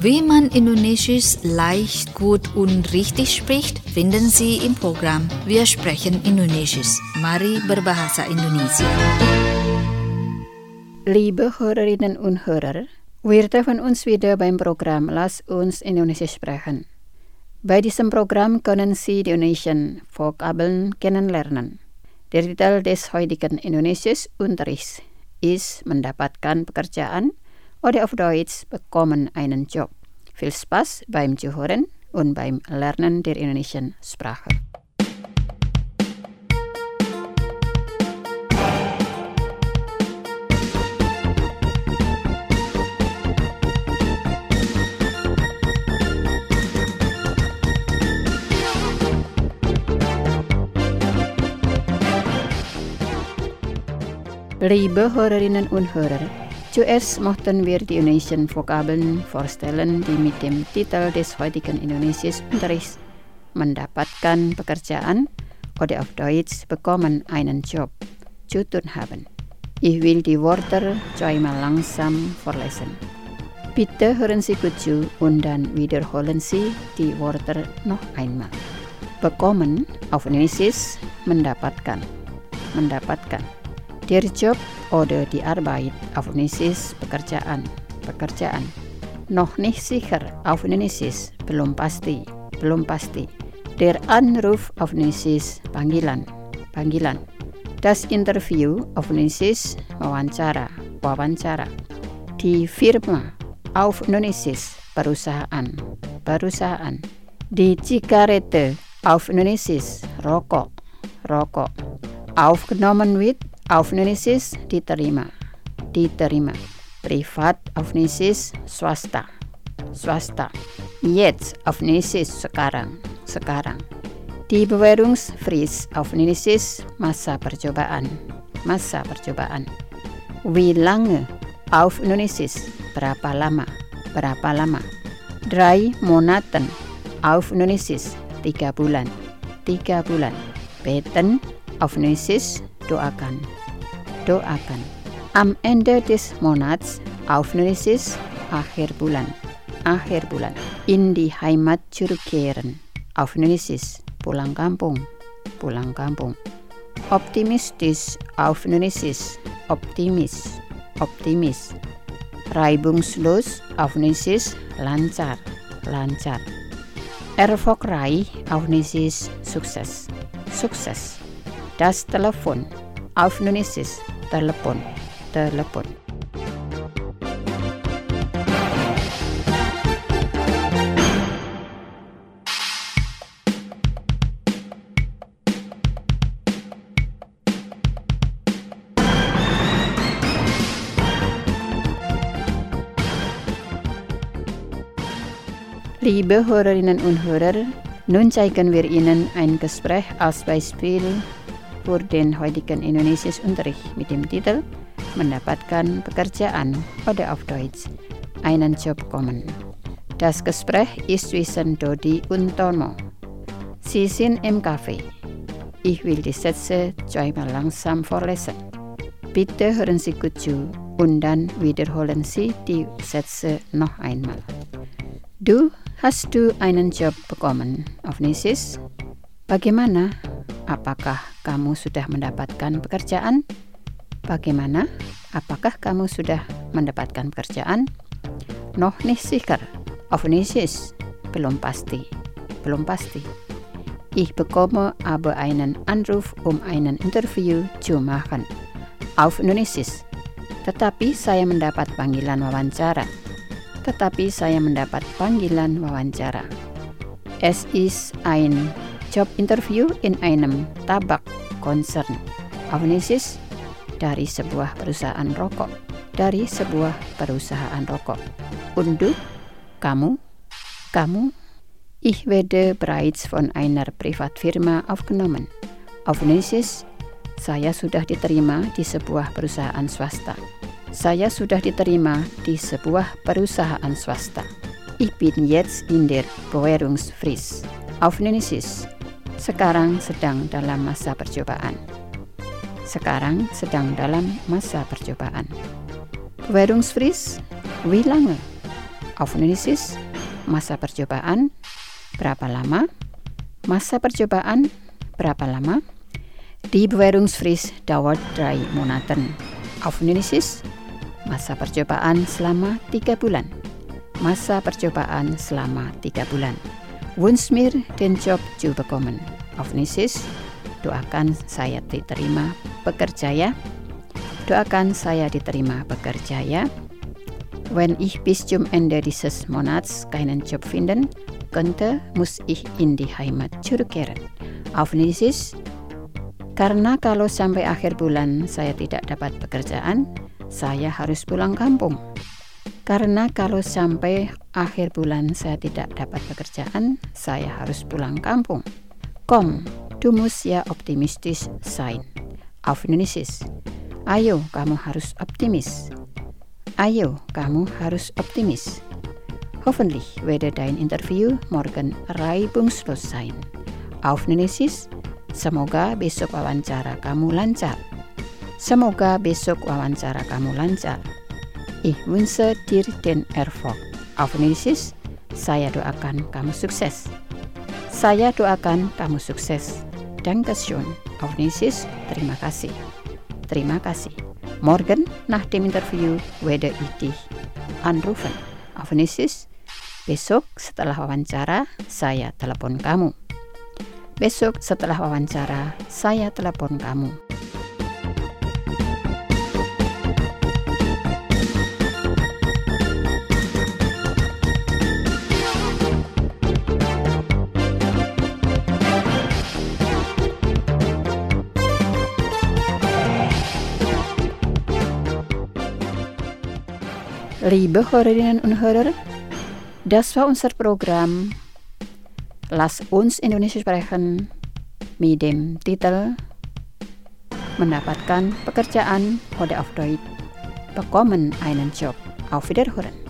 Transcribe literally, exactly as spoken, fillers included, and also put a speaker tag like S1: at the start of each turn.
S1: Wie man Indonesisch leicht, gut und richtig spricht, finden Sie im Programm Wir sprechen Indonesisch. Mari berbahasa Indonesia.
S2: Liebe Hörerinnen und Hörer, wir treffen uns wieder beim Programm Lass uns Indonesisch sprechen. Bei diesem Programm können Sie die Indonesian Vokabeln kennenlernen. Der Titel des heutigen Indonesisch-Unterrichts ist mendapatkan pekerjaan oder auf Deutsch bekommen einen Job. Viel Spaß beim Zuhören und beim Lernen der Indonesian Sprache. Liebe Hörerinnen und Hörer, zuerst möchten wir die Indonesian Vokabeln vorstellen, die mit dem Titel des heutigen Indonesisch-Unterrichts mendapatkan pekerjaan oder auf Deutsch bekommen einen Job zu tun haben. Ich will die Wörter zweimal langsam vorlesen. Bitte hören Sie gut zu und dann wiederholen Sie die Wörter noch einmal. Bekommen auf Indonesisch mendapatkan, mendapatkan. Der Job oder die Arbeit auf Indonesisch pekerjaan, pekerjaan. Noch nicht sicher auf Indonesisch, belum pasti, belum pasti. Der Anruf auf Indonesisch panggilan, panggilan. Das Interview auf Indonesisch wawancara, wawancara. Die Firma auf Indonesisch perusahaan, perusahaan. Die Zigarette auf Indonesisch rokok, rokok. Aufgenommen wird auf Indonesisch diterima, diterima. Privat auf Indonesisch swasta, swasta. Jetzt auf Indonesisch sekarang, sekarang. Die Bewährungsfrist auf Indonesisch masa percobaan, masa percobaan. Wie lange auf Indonesisch berapa lama, berapa lama. Drei Monaten auf Indonesisch tiga bulan, tiga bulan. Beten auf Indonesisch doakan, doakan. Am Ende des Monats auf Indonesisch akhir bulan, akhir bulan. In die Heimat zurückkehren auf Indonesisch pulang kampung, pulang kampung. Optimistisch auf Indonesisch optimis, optimis. Reibungslos auf Indonesisch lancar, lancar. Erfolgreich auf Indonesisch sukses, sukses. Das Telefon auf Indonesisch telepon, telepon. Liebe Hörerinnen und Hörer, nun zeigen wir Ihnen ein Gespräch als Beispiel für den heutigen Indonesisch-Unterricht mit dem Titel mendapatkan pekerjaan oder auf Deutsch einen Job bekommen. Das Gespräch ist zwischen Dodi und Tono. Sie sind im Café. Ich will die Sätze zweimal langsam vorlesen. Bitte hören Sie gut zu und dann wiederholen Sie die Sätze noch einmal. Du, hast du einen Job bekommen auf Indonesisch? Bagaimana? Apakah kamu sudah mendapatkan pekerjaan? Bagaimana? Apakah kamu sudah mendapatkan pekerjaan? Noch nicht sicher. Auf Indonesisch. Belum pasti. Belum pasti. Ich bekomme aber einen Anruf, um einen Interview zu machen. Auf Indonesisch. Tetapi saya mendapat panggilan wawancara. Tetapi saya mendapat panggilan wawancara. Es ist ein Jobinterview in einem Tabakkonzern. Auf Indonesisch, dari sebuah perusahaan rokok. Dari sebuah perusahaan rokok. Und du? Kamu? Kamu? Ich werde bereits von einer Privatfirma aufgenommen. Auf Indonesisch, saya sudah diterima di sebuah perusahaan swasta. Saya sudah diterima di sebuah perusahaan swasta. Ich bin jetzt in der Bewährungsfrist. Auf Indonesisch, sekarang sedang dalam masa percobaan. Sekarang sedang dalam masa percobaan. Bewährungsfrist, wie lange? Auf Indonesisch, masa percobaan, berapa lama? Masa percobaan, berapa lama? Die Bewährungsfrist dauert drei Monaten. Auf Indonesisch, masa percobaan selama tiga bulan. Masa percobaan selama tiga bulan. Wünsch mir den Job zu bekommen. Auf Indonesisch, doakan saya diterima bekerja ya. Doakan saya diterima bekerja ya. Wenn ich bis zum Ende dieses Monats keinen Job finden könnte, muss ich in die Heimat zurückkehren. Auf Indonesisch, karena kalau sampai akhir bulan saya tidak dapat pekerjaan, saya harus pulang kampung. Karena kalau sampai akhir bulan saya tidak dapat pekerjaan, saya harus pulang kampung. Komm, du musst ja optimistisch sein. Auf Indonesisch, ayo kamu harus optimis. Ayo kamu harus optimis. Hoffentlich werde dein Interview morgen reibungslos sein. Auf Indonesisch, semoga besok wawancara kamu lancar. Semoga besok wawancara kamu lancar. Ich wünsche dir den Erfolg. Auf Indonesisch, saya doakan kamu sukses. Saya doakan kamu sukses. Dankeschön. Auf Indonesisch, terima kasih. Terima kasih. Morgen nach dem Interview werde ich dich anrufen. Auf Indonesisch, besok setelah wawancara, saya telepon kamu. Besok setelah wawancara, saya telepon kamu. Liebe Hörerinnen und Hörer, das war unser Programm Lass uns Indonesisch sprechen mit dem Titel Mendapatkan pekerjaan oder auf Deutsch Bekommen einen Job. Auf Wiederhören.